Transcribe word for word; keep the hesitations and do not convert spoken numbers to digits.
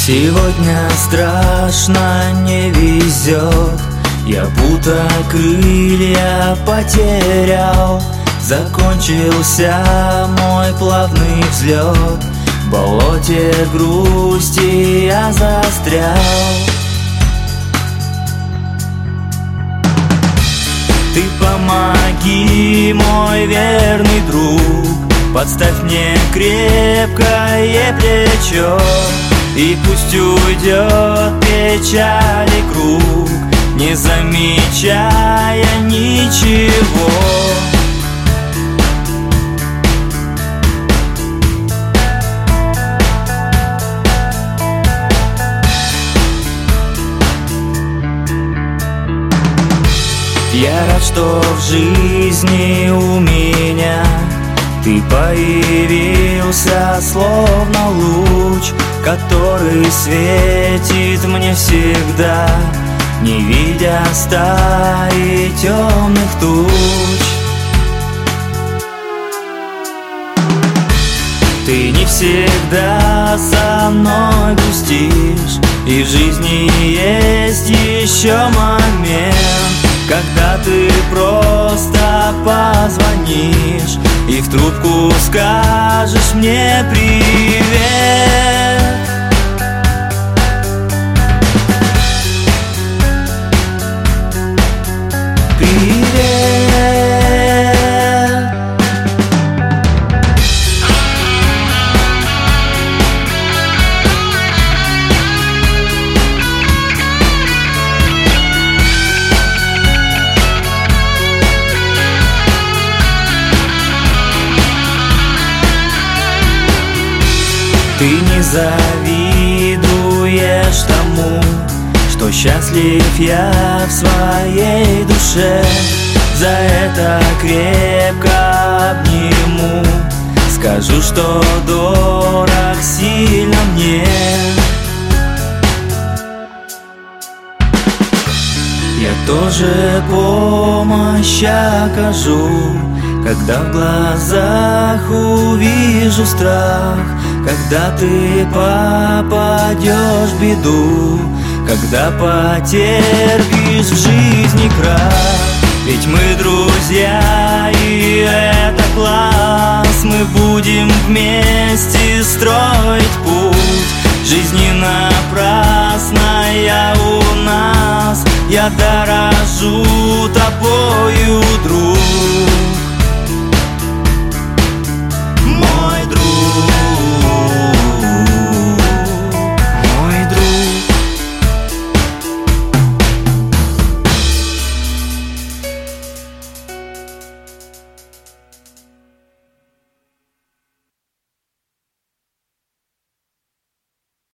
Сегодня страшно не везет, я будто крылья потерял. Закончился мой плавный взлет, в болоте грусти я застрял. Ты помоги, мой верный друг, подставь мне крепкое плечо, и пусть уйдет печали круг, не замечая ничего. Я рад, что в жизни у меня ты появился, словно луч, который светит мне всегда, не видя стаи темных туч. Ты не всегда со мной грустишь, и в жизни есть еще момент, когда ты просто позвонишь и в трубку скажешь мне привет. Ты не завидуешь тому, что счастлив я в своей душе. За это крепко обниму, скажу, что дорог сильно мне. Я тоже помощь окажу, когда в глазах увижу страх, когда ты попадешь в беду, когда потерпишь в жизни крах. Ведь мы друзья, и это класс, мы будем вместе строить путь. Жизнь не напрасная у нас, я дорожу тобою, друг.